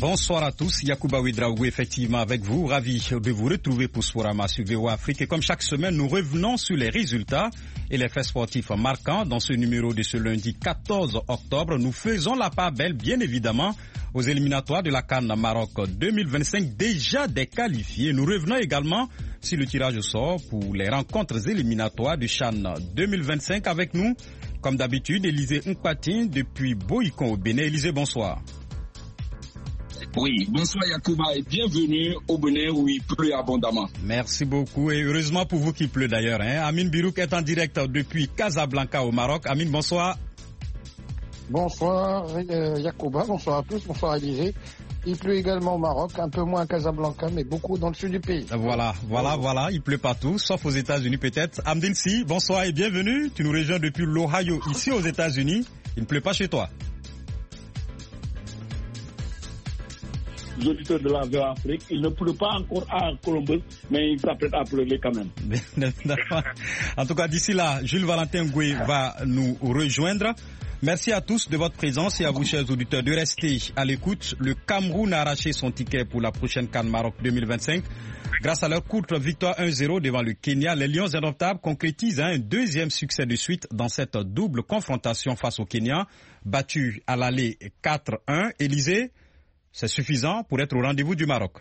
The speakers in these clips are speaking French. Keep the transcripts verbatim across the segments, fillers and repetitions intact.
Bonsoir à tous, Yacouba Ouedraogo effectivement avec vous, ravi de vous retrouver pour Sporama sur V O A Afrique et comme chaque semaine nous revenons sur les résultats et les faits sportifs marquants. Dans ce numéro de ce lundi quatorze octobre, nous faisons la part belle bien évidemment aux éliminatoires de la CAN Maroc deux mille vingt-cinq déjà déqualifiés. Nous revenons également sur le tirage au sort pour les rencontres éliminatoires du CHAN deux mille vingt-cinq avec nous. Comme d'habitude, Élisée Nkpatin depuis Boïkon au Bénin. Élisée, bonsoir. Oui, bonsoir Yacouba et bienvenue au Bénin où il pleut abondamment. Merci beaucoup et heureusement pour vous qu'il pleut d'ailleurs. Hein. Amine Birouk est en direct depuis Casablanca au Maroc. Amine, bonsoir. Bonsoir euh, Yacouba, bonsoir à tous, bonsoir Élisée. Il pleut également au Maroc, un peu moins à Casablanca, mais beaucoup dans le sud du pays. Voilà, voilà, voilà, il pleut partout, sauf aux États-Unis peut-être. Amdine Si, bonsoir et bienvenue. Tu nous rejoins depuis l'Ohio, ici aux États-Unis. Il ne pleut pas chez toi. Les auditeurs de la V O A Afrique, il ne pleut pas encore à Columbus, mais il s'apprête à pleuvoir quand même. En tout cas, d'ici là, Jules Valentin Goué va nous rejoindre. Merci à tous de votre présence et à vous, chers auditeurs, de rester à l'écoute. Le Cameroun a arraché son ticket pour la prochaine CAN Maroc deux mille vingt-cinq. Grâce à leur courte victoire un zéro devant le Kenya, les Lions indomptables concrétisent un deuxième succès de suite dans cette double confrontation face au Kenya. Battu à l'aller quatre un, Élisée, c'est suffisant pour être au rendez-vous du Maroc.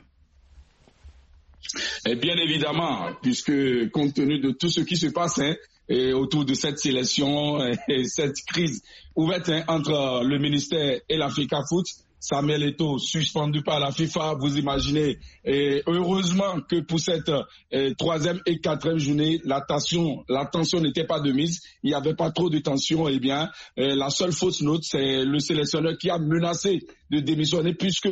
Et bien évidemment, puisque compte tenu de tout ce qui se passe hein, et autour de cette sélection et cette crise ouverte hein, entre le ministère et l'Africa Foot, Samuel Eto'o suspendu par la FIFA, vous imaginez. Et heureusement que pour cette euh, troisième et quatrième journée, la tension, la tension n'était pas de mise. Il n'y avait pas trop de tension. Eh bien, euh, la seule fausse note, c'est le sélectionneur qui a menacé de démissionner puisque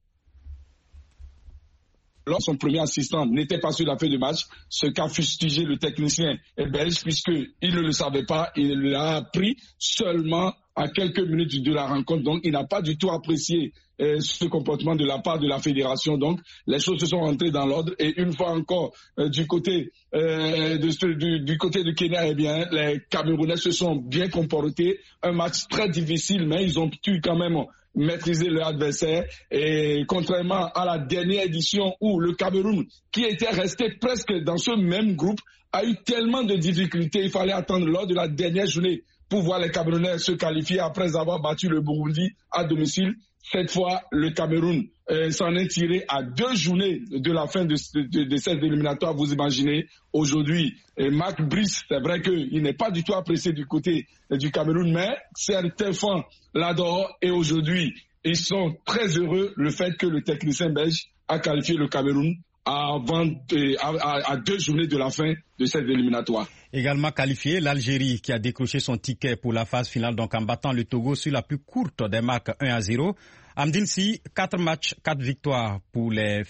son premier assistant n'était pas sur la feuille de match, ce qu'a fustigé le technicien belge puisqu'il ne le savait pas, il l'a appris seulement à quelques minutes de la rencontre, donc il n'a pas du tout apprécié euh, ce comportement de la part de la fédération. Donc les choses se sont rentrées dans l'ordre et une fois encore euh, du côté euh, de, du, du côté de Kenya, eh bien les Camerounais se sont bien comportés. Un match très difficile, mais ils ont pu quand même maîtriser leur adversaire et contrairement à la dernière édition où le Cameroun, qui était resté presque dans ce même groupe, a eu tellement de difficultés, il fallait attendre lors de la dernière journée pour voir les Camerounais se qualifier après avoir battu le Burundi à domicile. Cette fois, le Cameroun euh, s'en est tiré à deux journées de la fin de, de, de cette éliminatoire. Vous imaginez, aujourd'hui, euh, Marc Brice, c'est vrai qu'il n'est pas du tout apprécié du côté euh, du Cameroun, mais certains fans l'adorent et aujourd'hui, ils sont très heureux le fait que le technicien belge a qualifié le Cameroun avant de, à, à deux journées de la fin de cette éliminatoire. Également qualifié, l'Algérie qui a décroché son ticket pour la phase finale, donc en battant le Togo sur la plus courte des marques un à zéro. Amdine Si, quatre matchs, quatre victoires pour les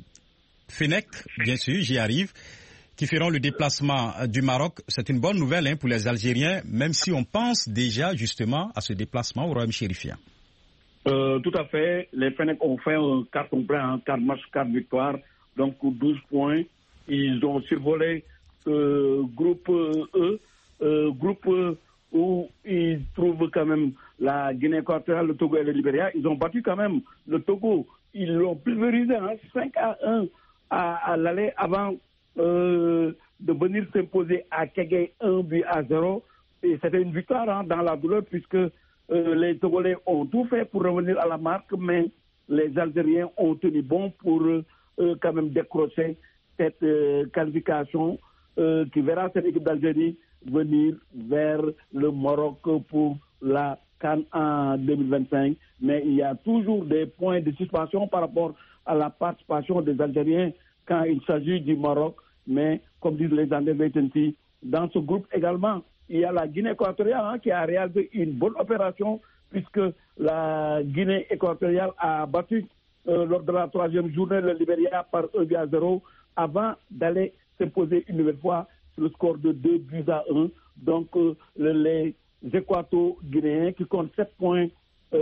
Fenech, bien sûr, j'y arrive, qui feront le déplacement du Maroc. C'est une bonne nouvelle hein, pour les Algériens, même si on pense déjà justement à ce déplacement au Royaume chérifien. Euh, tout à fait. Les Fenech ont fait un quart complet, hein, quatre matchs, quatre victoires, donc douze points. Ils ont survolé Euh, groupe E, euh, groupe E où ils trouvent quand même la Guinée équatoriale, le Togo et le Libéria. Ils ont battu quand même le Togo. Ils l'ont pulvérisé hein, cinq à un à, à l'aller avant euh, de venir s'imposer à Kégé un but à zéro. Et c'était une victoire hein, dans la douleur puisque euh, les Togolais ont tout fait pour revenir à la marque, mais les Algériens ont tenu bon pour euh, quand même décrocher cette euh, qualification. Euh, qui verra cette équipe d'Algérie venir vers le Maroc pour la CAN en deux mille vingt-cinq. Mais il y a toujours des points de suspension par rapport à la participation des Algériens quand il s'agit du Maroc. Mais comme disent les Anglais, dans ce groupe également, il y a la Guinée équatoriale hein, qui a réalisé une bonne opération puisque la Guinée équatoriale a battu euh, lors de la troisième journée le Libéria par un but à zéro avant d'aller s'imposer une nouvelle fois sur le score de deux buts à un. Donc euh, les Équato-Guinéens qui comptent sept points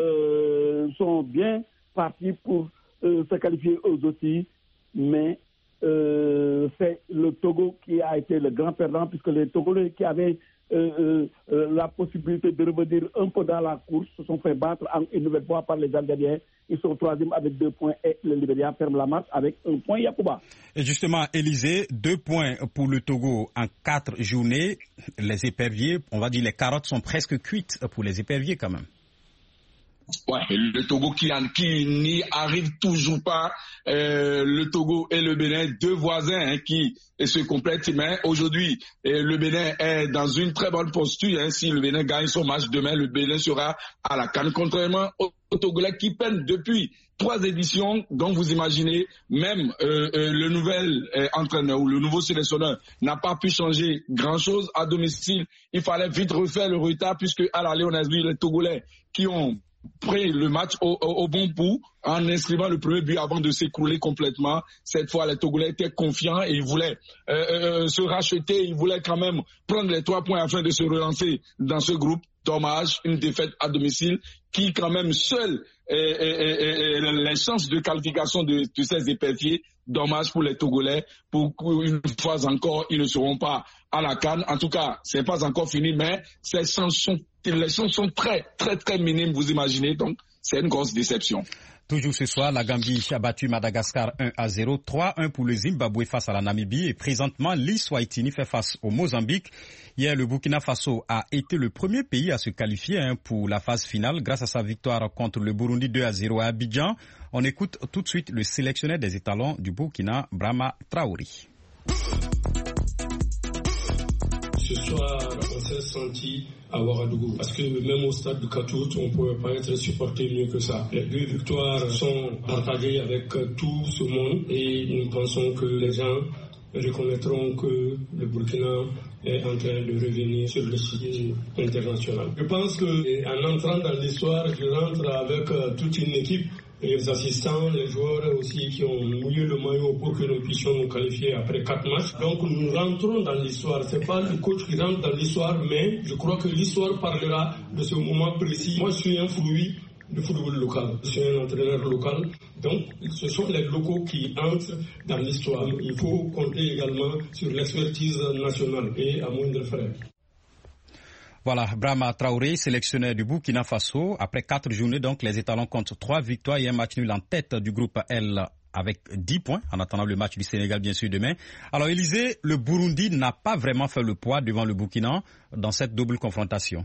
euh, sont bien partis pour euh, se qualifier eux aussi. Mais euh, c'est le Togo qui a été le grand perdant, puisque les Togolais qui avaient euh, euh, la possibilité de revenir un peu dans la course se sont fait battre en, une nouvelle fois par les Algériens. Ils sont troisième avec deux points et le Libéria ferme la marche avec un point. Yacouba. Et justement, Élysée, deux points pour le Togo en quatre journées. Les éperviers, on va dire les carottes sont presque cuites pour les éperviers quand même. Ouais, le Togo qui, qui n'y arrive toujours pas. Euh, le Togo et le Bénin, deux voisins hein, qui se complètent. Mais aujourd'hui, euh, le Bénin est dans une très bonne posture. Hein. Si le Bénin gagne son match demain, le Bénin sera à la CAN. Contrairement aux Togolais qui peinent depuis trois éditions. Donc vous imaginez, même euh, euh, le nouvel euh, entraîneur ou le nouveau sélectionneur n'a pas pu changer grand-chose à domicile. Il fallait vite refaire le retard puisque à l'aller on a vu les Togolais qui ont pris le match au, au, au bon bout en inscrivant le premier but avant de s'écrouler complètement. Cette fois, les Togolais étaient confiants et ils voulaient euh, euh, se racheter, ils voulaient quand même prendre les trois points afin de se relancer dans ce groupe. Dommage, une défaite à domicile qui quand même seule les chances de qualification de, de ces éperviers. Dommage pour les Togolais. Pour une fois encore, ils ne seront pas à la CAN. En tout cas, c'est pas encore fini, mais ces chances sont, les chances sont très, très, très minimes, vous imaginez. Donc, c'est une grosse déception. Toujours ce soir, la Gambie a battu Madagascar un à zéro, trois un pour le Zimbabwe face à la Namibie et présentement l'Eswatini fait face au Mozambique. Hier, le Burkina Faso a été le premier pays à se qualifier hein, pour la phase finale grâce à sa victoire contre le Burundi deux à zéro à Abidjan. On écoute tout de suite le sélectionneur des étalons du Burkina, Brahma Traoré. Ce soir, on s'est senti à Ouagadougou. Parce que même au stade de Katout, on ne pouvait pas être supporté mieux que ça. Les deux victoires sont partagées avec tout ce monde et nous pensons que les gens reconnaîtront que le Burkina est en train de revenir sur le site international. Je pense qu'en entrant dans l'histoire, je rentre avec toute une équipe. Et les assistants, les joueurs aussi qui ont mouillé le maillot pour que nous puissions nous qualifier après quatre matchs. Donc nous rentrons dans l'histoire. C'est pas le coach qui rentre dans l'histoire, mais je crois que l'histoire parlera de ce moment précis. Moi, je suis un fruit du football local. Je suis un entraîneur local. Donc, ce sont les locaux qui entrent dans l'histoire. Il faut compter également sur l'expertise nationale et à moindre frais. Voilà, Brahma Traoré, sélectionneur du Burkina Faso. Après quatre journées, donc, les étalons comptent trois victoires et un match nul en tête du groupe L avec dix points, en attendant le match du Sénégal, bien sûr, demain. Alors, Élysée, le Burundi n'a pas vraiment fait le poids devant le Burkina dans cette double confrontation.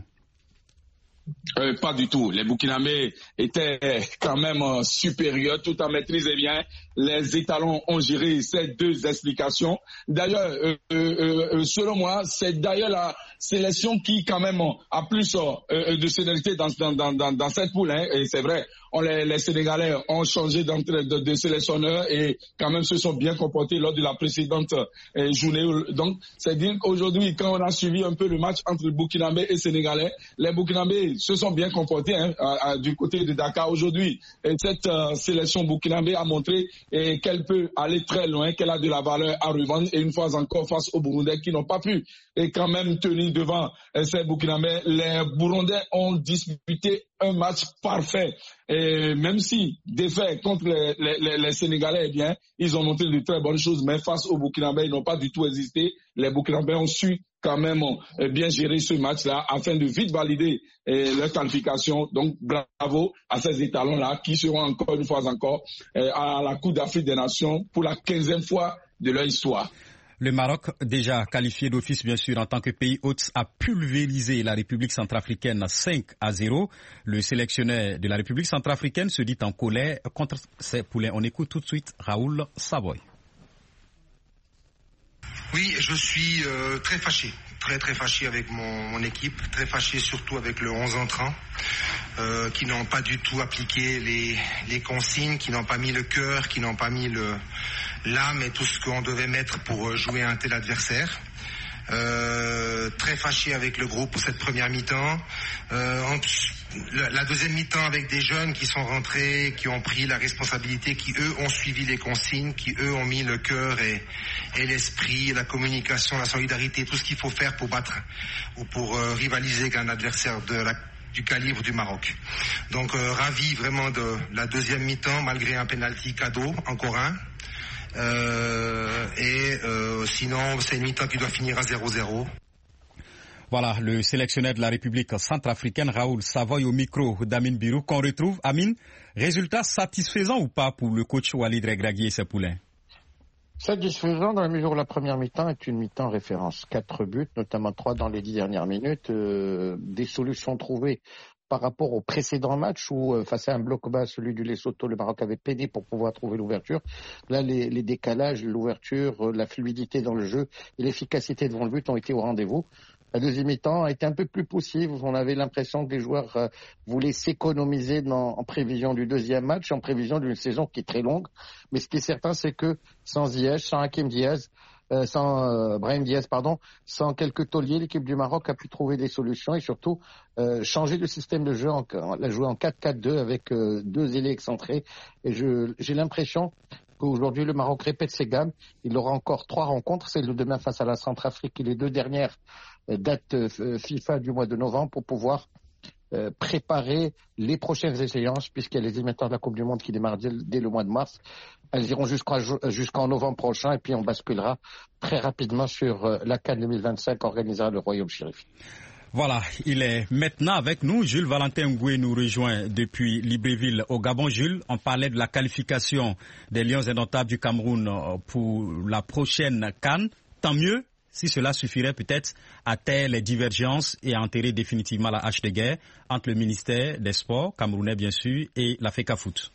Euh, pas du tout. Les Burkinabés étaient quand même euh, supérieurs, tout en maîtrisant bien. Les étalons ont géré ces deux explications. D'ailleurs, euh, euh, selon moi, c'est d'ailleurs la sélection qui quand même a plus euh, de sénérité dans, dans, dans, dans cette poule. Hein. Et c'est vrai, on les, les Sénégalais ont changé de, de, de sélectionneur et quand même se sont bien comportés lors de la précédente euh, journée. Donc, c'est dire qu'aujourd'hui, quand on a suivi un peu le match entre le Burkinabé et Sénégalais, les Burkinabés se sont bien comportés hein, à, à, du côté de Dakar aujourd'hui. Et cette euh, sélection burkinabé a montré et qu'elle peut aller très loin, qu'elle a de la valeur à revendre et une fois encore face aux Burundais qui n'ont pas pu et quand même tenir devant euh, ces Burkinabés. Les Burundais ont disputé un match parfait et même si défait contre les, les, les Sénégalais, eh bien, ils ont montré de très bonnes choses, mais face aux Burkinabés, ils n'ont pas du tout hésité. Les Burkinabés ont su quand même euh, bien gérer ce match-là afin de vite valider euh, leur qualification. Donc bravo à ces étalons-là qui seront encore une fois encore euh, à la Coupe d'Afrique des Nations pour la quinzième fois de leur histoire. Le Maroc, déjà qualifié d'office bien sûr en tant que pays hôte, a pulvérisé la République centrafricaine cinq à zéro. Le sélectionneur de la République centrafricaine se dit en colère contre ses poulains. On écoute tout de suite Raoul Savoy. Oui, je suis euh, très fâché, très très fâché avec mon, mon équipe, très fâché surtout avec le onze entrants euh, qui n'ont pas du tout appliqué les, les consignes, qui n'ont pas mis le cœur, qui n'ont pas mis le, l'âme et tout ce qu'on devait mettre pour jouer un tel adversaire. Euh, très fâché avec le groupe pour cette première mi-temps. Euh, en, la deuxième mi-temps avec des jeunes qui sont rentrés, qui ont pris la responsabilité, qui eux ont suivi les consignes, qui eux ont mis le cœur et, et l'esprit, la communication, la solidarité, tout ce qu'il faut faire pour battre ou pour euh, rivaliser avec un adversaire de la du calibre du Maroc. Donc euh, ravi vraiment de la deuxième mi-temps malgré un penalty cadeau, encore un. Euh, et euh, sinon, c'est une mi-temps qui doit finir à zéro zéro. Voilà, le sélectionneur de la République centrafricaine, Raoul Savoy, au micro d'Amine Birou, qu'on retrouve. Amine, résultat satisfaisant ou pas pour le coach Walid Regragui et ses poulains? Satisfaisant dans la mesure où la première mi-temps est une mi-temps référence. Quatre buts, notamment trois dans les dix dernières minutes, euh, des solutions trouvées par rapport au précédent match où, euh, face à un bloc bas, celui du Lesotho, le Maroc avait peiné pour pouvoir trouver l'ouverture. Là, les, les décalages, l'ouverture, la fluidité dans le jeu et l'efficacité devant le but ont été au rendez-vous. La deuxième mi-temps a été un peu plus poussive. On avait l'impression que les joueurs euh, voulaient s'économiser dans, en prévision du deuxième match, en prévision d'une saison qui est très longue. Mais ce qui est certain, c'est que sans Ziyech, sans Hakim Diaz, euh, sans euh, Brahim Diaz, pardon, sans quelques tauliers, l'équipe du Maroc a pu trouver des solutions et surtout euh, changer de système de jeu, en, la jouer en quatre quatre deux avec euh, deux ailiers excentrés. Et je, j'ai l'impression qu'aujourd'hui, le Maroc répète ses gammes. Il aura encore trois rencontres, celle de demain face à la Centrafrique et les deux dernières dates euh, FIFA du mois de novembre pour pouvoir euh, préparer les prochaines échéances, puisqu'il y a les éliminatoires de la Coupe du Monde qui démarrent dès, dès le mois de mars. Elles iront jusqu'à, jusqu'en novembre prochain et puis on basculera très rapidement sur euh, la CAN deux mille vingt-cinq organisée à le Royaume Chérif. Voilà, il est maintenant avec nous. Jules Valentin Ngoué nous rejoint depuis Libreville au Gabon. Jules, on parlait de la qualification des Lions indomptables du Cameroun pour la prochaine CAN. Tant mieux si cela suffirait peut-être à taire les divergences et à enterrer définitivement la hache de guerre entre le ministère des Sports camerounais bien sûr et la FECAFOOT.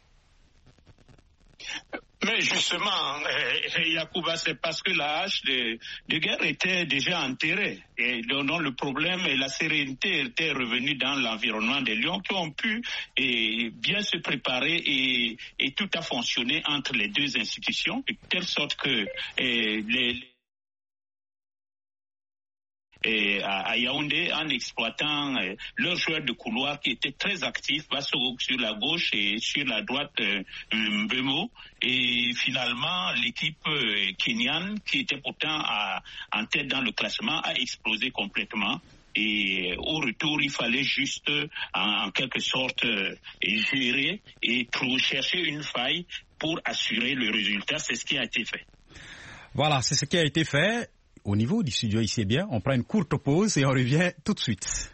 Mais justement, euh, Yacouba, c'est parce que la hache de, de guerre était déjà enterrée. Et donc le problème et la sérénité étaient revenus dans l'environnement des Lions qui ont pu et, bien se préparer et, et tout a fonctionné entre les deux institutions, de telle sorte que et, les Et à Yaoundé, en exploitant euh, leurs joueurs de couloir qui étaient très actifs, Bassoro sur la gauche et sur la droite euh, Mbemo. Et finalement, l'équipe euh, kenyane, qui était pourtant à, en tête dans le classement, a explosé complètement. Et au retour, il fallait juste, en, en quelque sorte, euh, gérer et trouver, chercher une faille pour assurer le résultat. C'est ce qui a été fait. Voilà, c'est ce qui a été fait. Au niveau du studio, ici, bien, on prend une courte pause et on revient tout de suite.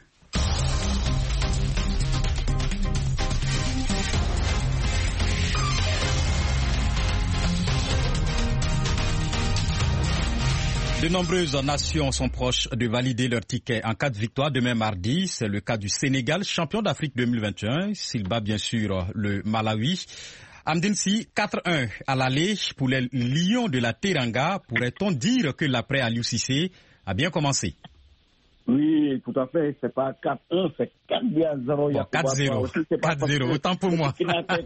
De nombreuses nations sont proches de valider leur ticket en cas de victoire demain mardi. C'est le cas du Sénégal, champion d'Afrique deux mille vingt et un. S'il bat bien sûr le Malawi. Amdine Si, quatre un à l'aller pour les Lions de la Teranga. Pourrait-on dire que l'après Aliou Cissé a bien commencé? Oui, tout à fait. C'est pas quatre un, c'est quatre zéro. Bon, quatre zéro. quatre zéro, autant pour moi.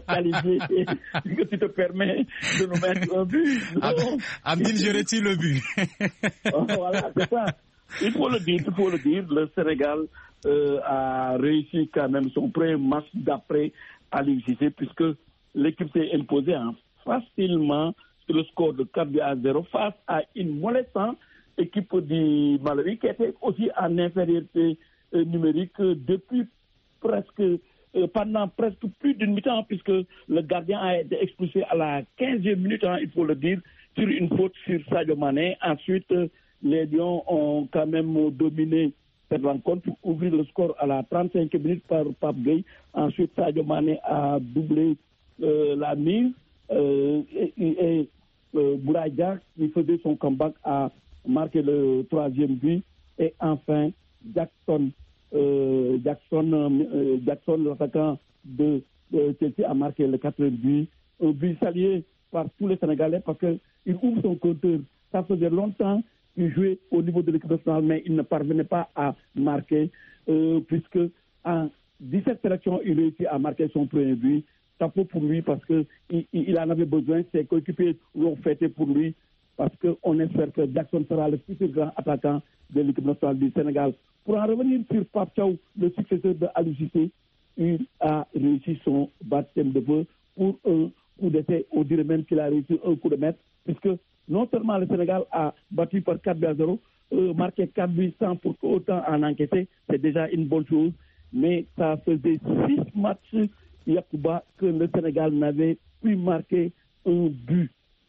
Que tu te permets de nous mettre un but. Amdine, je retire le but. Voilà, c'est ça. Il faut le dire, il faut le dire. Le Sénégal euh, a réussi quand même son premier match d'après Aliou Cissé, puisque l'équipe s'est imposée hein, facilement sur le score de quatre à zéro face à une molestante équipe du Malawi qui était aussi en infériorité euh, numérique euh, depuis presque, euh, pendant presque plus d'une mi-temps, puisque le gardien a été expulsé à la quinzième minute, hein, il faut le dire, sur une faute sur Sadio Mané. Ensuite, euh, les Lions ont quand même dominé cette rencontre pour ouvrir le score à la trente-cinquième minute par Pape Gueye. Ensuite, Sadio Mané a doublé Euh, la mise euh, et, et euh, Bouraïda qui faisait son comeback a marqué le troisième but et enfin Jackson euh, Jackson euh, Jackson l'attaquant de, de Chelsea a marqué le quatrième but, un but salué par tous les Sénégalais parce que il ouvre son compteur. Ça faisait longtemps qu'il jouait au niveau de l'équipe nationale mais il ne parvenait pas à marquer euh, puisque en dix-sept sélections il réussit à marquer son premier but. Chapeau pour lui parce qu'il il en avait besoin. Ses coéquipiers l'ont fêté pour lui parce qu'on espère que Jackson sera le futur grand attaquant de l'équipe nationale du Sénégal. Pour en revenir sur Pape Thiaw, le successeur de Aliou Cissé, il a réussi son baptême de feu pour un coup d'essai. On dirait même qu'il a réussi un coup de maître puisque non seulement le Sénégal a battu par quatre à zéro, euh, marqué quatre buts sans pour autant en encaisser, c'est déjà une bonne chose, mais ça faisait six matchs Yacouba que le Sénégal n'avait pu marquer un but.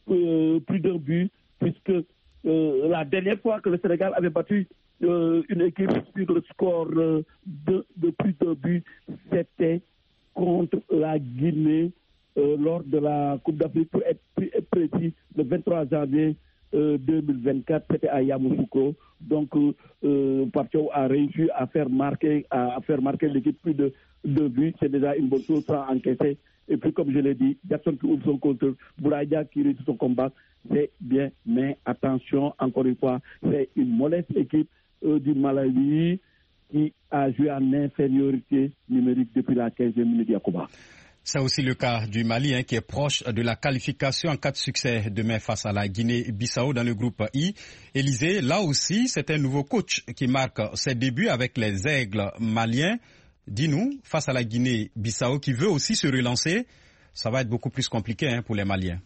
euh, plus d'un but, puisque euh, la dernière fois que le Sénégal avait battu euh, une équipe sur le score euh, de, de plus d'un but, c'était contre la Guinée euh, lors de la Coupe d'Afrique, pour être, pour être précis, le vingt-trois janvier euh, deux mille vingt-quatre, c'était à Yamoussoukro. Donc, euh, Pape a réussi à faire marquer, à, à faire marquer l'équipe plus de deux buts. C'est déjà une bonne chose sans encaisser. Et puis, comme je l'ai dit, Jackson qui ouvre son contre Bouraïda qui réussit son combat, c'est bien. Mais attention, encore une fois, c'est une modeste équipe euh, du Malawi qui a joué en infériorité numérique depuis la quinzième minute d'Yakuba. C'est aussi le cas du Mali, hein, qui est proche de la qualification en cas de succès demain face à la Guinée-Bissau dans le groupe I. Élysée, là aussi, c'est un nouveau coach qui marque ses débuts avec les Aigles maliens. Dis-nous, face à la Guinée-Bissau qui veut aussi se relancer, ça va être beaucoup plus compliqué, hein, pour les Maliens.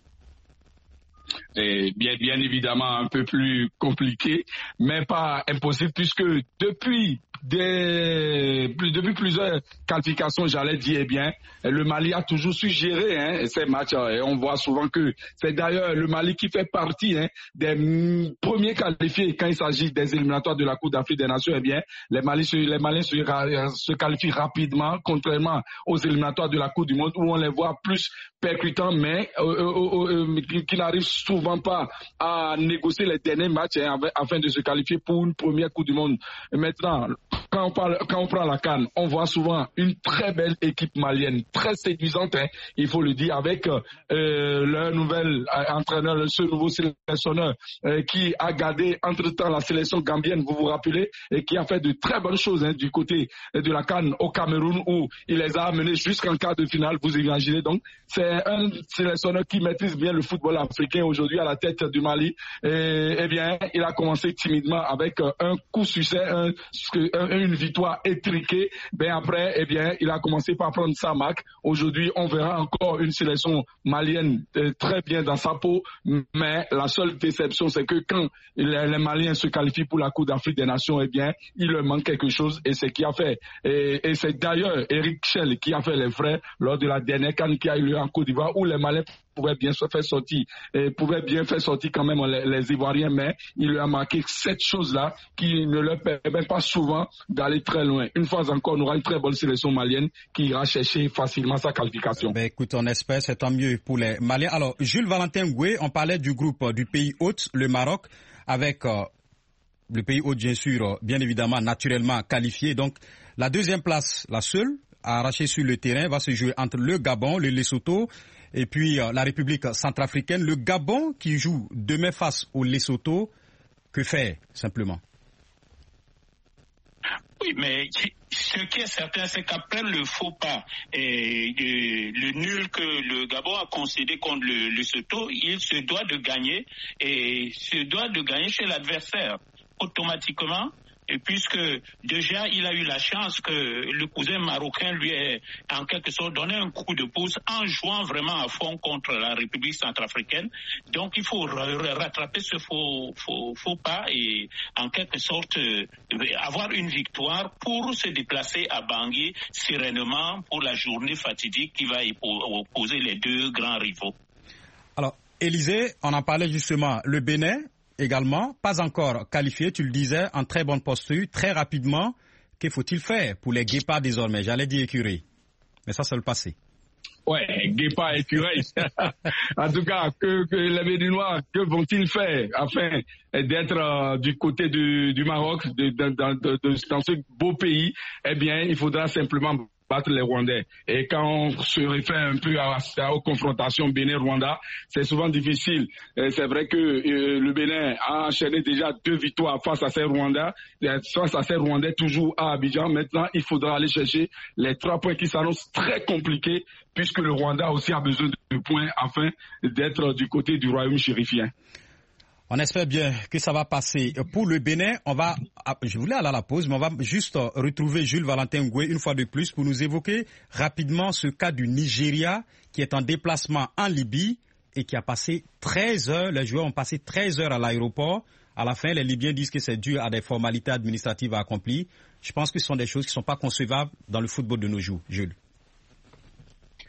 Et bien, bien évidemment un peu plus compliqué, mais pas impossible, puisque depuis des, depuis plusieurs qualifications, j'allais dire, eh bien, le Mali a toujours su gérer hein, ces matchs. Et on voit souvent que c'est d'ailleurs le Mali qui fait partie hein, des premiers qualifiés quand il s'agit des éliminatoires de la Coupe d'Afrique des Nations. Eh bien, les Mali, les Maliens se, se qualifient rapidement, contrairement aux éliminatoires de la Coupe du Monde où on les voit plus percutants, mais euh, euh, euh, qui, qui n'arrivent souvent pas à négocier les derniers matchs hein, afin de se qualifier pour une première Coupe du Monde. Et maintenant, quand on, parle, quand on prend la CAN, on voit souvent une très belle équipe malienne, très séduisante, hein, il faut le dire, avec euh, leur nouvel euh, entraîneur, ce nouveau sélectionneur euh, qui a gardé entre-temps la sélection gambienne, vous vous rappelez, et qui a fait de très bonnes choses hein, du côté de la CAN au Cameroun où il les a amenés jusqu'en quart de finale, vous imaginez. Donc, c'est un sélectionneur qui maîtrise bien le football africain aujourd'hui à la tête du Mali. Et, eh bien, il a commencé timidement avec un coup succès, un, un, une victoire étriquée. Ben après, eh bien, il a commencé par prendre sa marque. Aujourd'hui, on verra encore une sélection malienne très bien dans sa peau. Mais la seule déception, c'est que quand les, les Maliens se qualifient pour la Coupe d'Afrique des Nations, eh bien, il leur manque quelque chose. Et c'est ce qui a fait. Et, et c'est d'ailleurs Eric Schell qui a fait les frais lors de la dernière CAN qui a eu lieu en Côte d'Ivoire où les Maliens pouvaient bien se faire sortir, et pouvaient bien faire sortir quand même les, les Ivoiriens, mais il lui a marqué cette chose-là qui ne leur permet pas souvent d'aller très loin. Une fois encore, on aura une très bonne sélection malienne qui ira chercher facilement sa qualification. Ben écoute, on espère, c'est tant mieux pour les Maliens. Alors, Jules Valentin Goué, on parlait du groupe euh, du pays hôte, le Maroc, avec euh, le pays hôte, bien sûr, euh, bien évidemment, naturellement qualifié. Donc, la deuxième place, la seule à arracher sur le terrain, va se jouer entre le Gabon, le Lesotho, et puis euh, la République centrafricaine. Le Gabon qui joue demain face au Lesotho, que faire simplement? Oui, mais ce qui est certain, c'est qu'après le faux pas et le, le nul que le Gabon a concédé contre le Lesotho, il se doit de gagner et se doit de gagner chez l'adversaire automatiquement. Et puisque déjà il a eu la chance que le cousin marocain lui ait en quelque sorte donné un coup de pouce en jouant vraiment à fond contre la République centrafricaine. Donc il faut rattraper ce faux, faux, faux pas et en quelque sorte euh, avoir une victoire pour se déplacer à Bangui sereinement pour la journée fatidique qui va opposer les deux grands rivaux. Alors, Élysée, on en parlait justement, le Bénin également, pas encore qualifié, tu le disais, en très bonne posture, très rapidement. Que faut-il faire pour les guépards désormais? J'allais dire écureuils, mais ça, c'est le passé. Ouais, guépards, écureuils. En tout cas, que, que les Béninois, que vont-ils faire afin d'être euh, du côté du, du Maroc, de, de, de, de, dans ce beau pays? Eh bien, il faudra simplement battre les Rwandais. Et quand on se réfère un peu à, à, aux confrontations Bénin-Rwanda, c'est souvent difficile. Et c'est vrai que euh, le Bénin a enchaîné déjà deux victoires face à ces Rwandais, face à ces Rwandais toujours à Abidjan. Maintenant, il faudra aller chercher les trois points qui s'annoncent très compliqués, puisque le Rwanda aussi a besoin de points afin d'être du côté du royaume chérifien. On espère bien que ça va passer. Pour le Bénin, on va, je voulais aller à la pause, mais on va juste retrouver Jules Valentin Goué une fois de plus pour nous évoquer rapidement ce cas du Nigeria qui est en déplacement en Libye et qui a passé treize heures, les joueurs ont passé treize heures à l'aéroport. À la fin, les Libyens disent que c'est dû à des formalités administratives à accomplir. Je pense que ce sont des choses qui ne sont pas concevables dans le football de nos jours. Jules.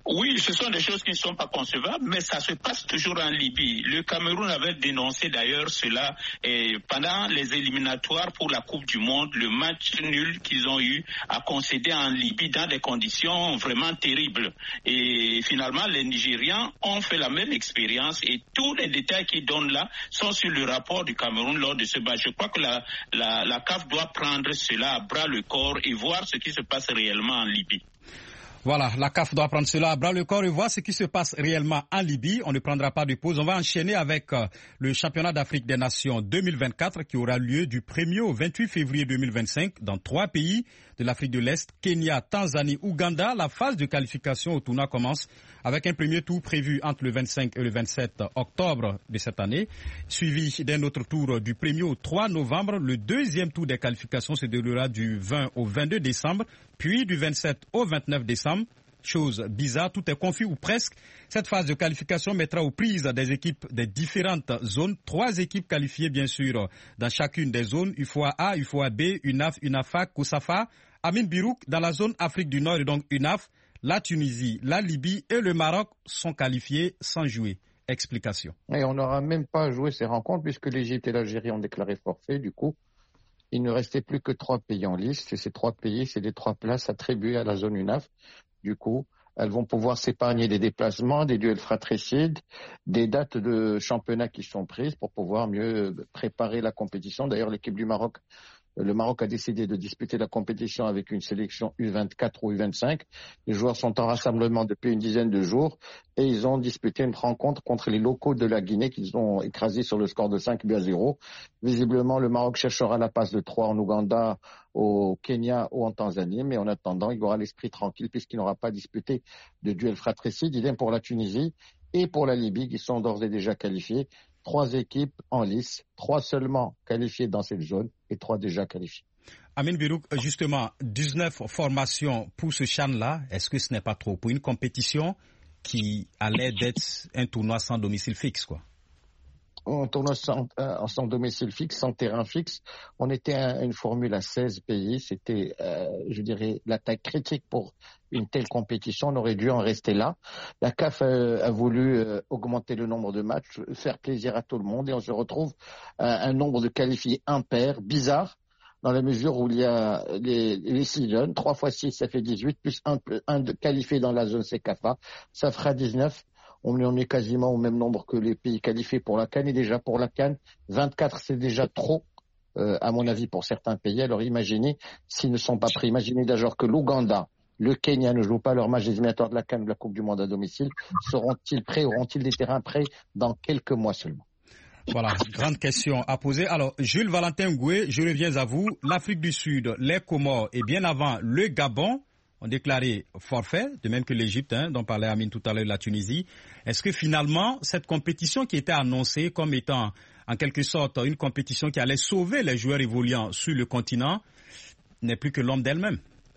Oui, ce sont des choses qui ne sont pas concevables, mais ça se passe toujours en Libye. Le Cameroun avait dénoncé d'ailleurs cela et pendant les éliminatoires pour la Coupe du Monde, le match nul qu'ils ont eu à concéder en Libye dans des conditions vraiment terribles. Et finalement, les Nigérians ont fait la même expérience et tous les détails qu'ils donnent là sont sur le rapport du Cameroun lors de ce match. Je crois que la, la, la C A F doit prendre cela à bras le corps et voir ce qui se passe réellement en Libye. Voilà, la C A F doit prendre cela à bras le corps et voir ce qui se passe réellement en Libye. On ne prendra pas de pause. On va enchaîner avec euh, le championnat d'Afrique des Nations deux mille vingt-quatre qui aura lieu du premier au vingt-huit février deux mille vingt-cinq dans trois pays de l'Afrique de l'Est, Kenya, Tanzanie, Ouganda. La phase de qualification au tournoi commence avec un premier tour prévu entre le vingt-cinq et le vingt-sept octobre de cette année, suivi d'un autre tour du premier au trois novembre. Le deuxième tour des qualifications se déroulera du vingt au vingt-deux décembre, puis du vingt-sept au vingt-neuf décembre. Chose bizarre, tout est confus ou presque. Cette phase de qualification mettra aux prises des équipes des différentes zones. Trois équipes qualifiées, bien sûr, dans chacune des zones. U F O A A, U F O A B, U N A F, U N A F A, Kosafa, Amin Birouk. Dans la zone Afrique du Nord, et donc U N A F, la Tunisie, la Libye et le Maroc sont qualifiés sans jouer. Explication. Et on n'aura même pas joué ces rencontres puisque l'Égypte et l'Algérie ont déclaré forfait. Du coup, il ne restait plus que trois pays en liste. Et ces trois pays, c'est les trois places attribuées à la zone U N A F. Du coup, elles vont pouvoir s'épargner des déplacements, des duels fratricides, des dates de championnat qui sont prises pour pouvoir mieux préparer la compétition. D'ailleurs, l'équipe du Maroc, le Maroc a décidé de disputer la compétition avec une sélection U vingt-quatre ou U vingt-cinq. Les joueurs sont en rassemblement depuis une dizaine de jours et ils ont disputé une rencontre contre les locaux de la Guinée qu'ils ont écrasés sur le score de cinq buts à zéro. Visiblement, le Maroc cherchera la passe de trois en Ouganda, au Kenya ou en Tanzanie, mais en attendant, il aura l'esprit tranquille puisqu'il n'aura pas disputé de duel fratricide. Idem pour la Tunisie et pour la Libye qui sont d'ores et déjà qualifiés. Trois équipes en lice, trois seulement qualifiées dans cette zone et trois déjà qualifiées. Amin Birouk, justement, dix-neuf formations pour ce CHAN-là, est-ce que ce n'est pas trop pour une compétition qui allait d'être un tournoi sans domicile fixe, quoi? Un tournoi sans, euh, sans domicile fixe, sans terrain fixe. On était à une formule à seize pays. C'était, euh, je dirais, la taille critique pour une telle compétition. On aurait dû en rester là. La C A F euh, a voulu euh, augmenter le nombre de matchs, faire plaisir à tout le monde et on se retrouve à un nombre de qualifiés impair, bizarre, dans la mesure où il y a les, les six jeunes. trois fois six, ça fait dix-huit, plus un, un de qualifié dans la zone C K F A. Ça fera dix-neuf. On est quasiment au même nombre que les pays qualifiés pour la CAN. Et déjà pour la CAN, vingt-quatre, c'est déjà trop, euh, à mon avis, pour certains pays. Alors imaginez s'ils ne sont pas pris. Imaginez d'ailleurs que l'Ouganda, le Kenya ne jouent pas leur match des éliminatoires de la CAN de la Coupe du Monde à domicile. Seront-ils prêts? Auront-ils des terrains prêts dans quelques mois seulement? Voilà, grande question à poser. Alors, Jules Valentin Ngoué, je reviens à vous. L'Afrique du Sud, les Comores et bien avant le Gabon ont déclaré forfait, de même que l'Égypte, hein, dont parlait Amine tout à l'heure, la Tunisie. Est-ce que finalement, cette compétition qui était annoncée comme étant en quelque sorte une compétition qui allait sauver les joueurs évoluant sur le continent n'est plus que l'ombre d'elle-même?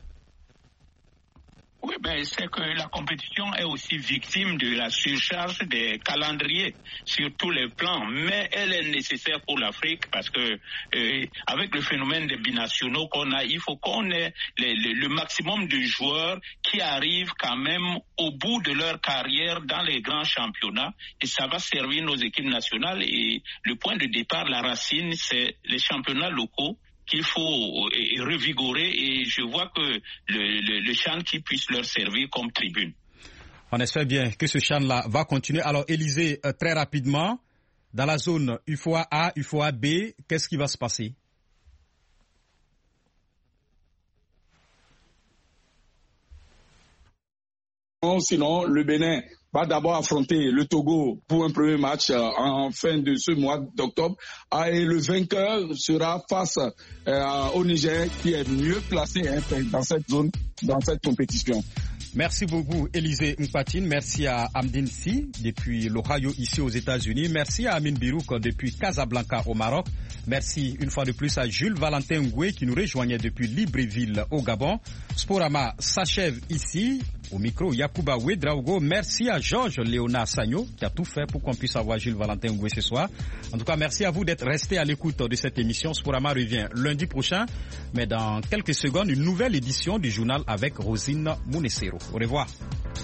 Oui, ben, c'est que la compétition est aussi victime de la surcharge des calendriers sur tous les plans, mais elle est nécessaire pour l'Afrique parce que euh, avec le phénomène des binationaux qu'on a, il faut qu'on ait les, les, le maximum de joueurs qui arrivent quand même au bout de leur carrière dans les grands championnats et ça va servir nos équipes nationales et le point de départ, la racine, c'est les championnats locaux qu'il faut revigorer et je vois que le, le, le CHAN qui puisse leur servir comme tribune. On espère bien que ce CHAN-là va continuer. Alors, Élisée, euh, très rapidement, dans la zone U F O A A, U F O A B, qu'est-ce qui va se passer? Sinon, le Bénin va d'abord affronter le Togo pour un premier match euh, en fin de ce mois d'octobre. Ah, et le vainqueur sera face euh, au Niger qui est mieux placé hein, dans cette zone, dans cette compétition. Merci beaucoup, Élisée Mpatine. Merci à Amdine Si, depuis l'Ohio, ici aux États-Unis. Merci à Amin Birouk, depuis Casablanca, au Maroc. Merci une fois de plus à Jules Valentin Ngoué, qui nous rejoignait depuis Libreville, au Gabon. Sporama s'achève ici. Au micro, Yacouba Ouedraogo. Merci à Georges Léonard Sagno, qui a tout fait pour qu'on puisse avoir Jules Valentin Ngoué ce soir. En tout cas, merci à vous d'être restés à l'écoute de cette émission. Sporama revient lundi prochain. Mais dans quelques secondes, une nouvelle édition du journal avec Rosine Mounessero. Au revoir.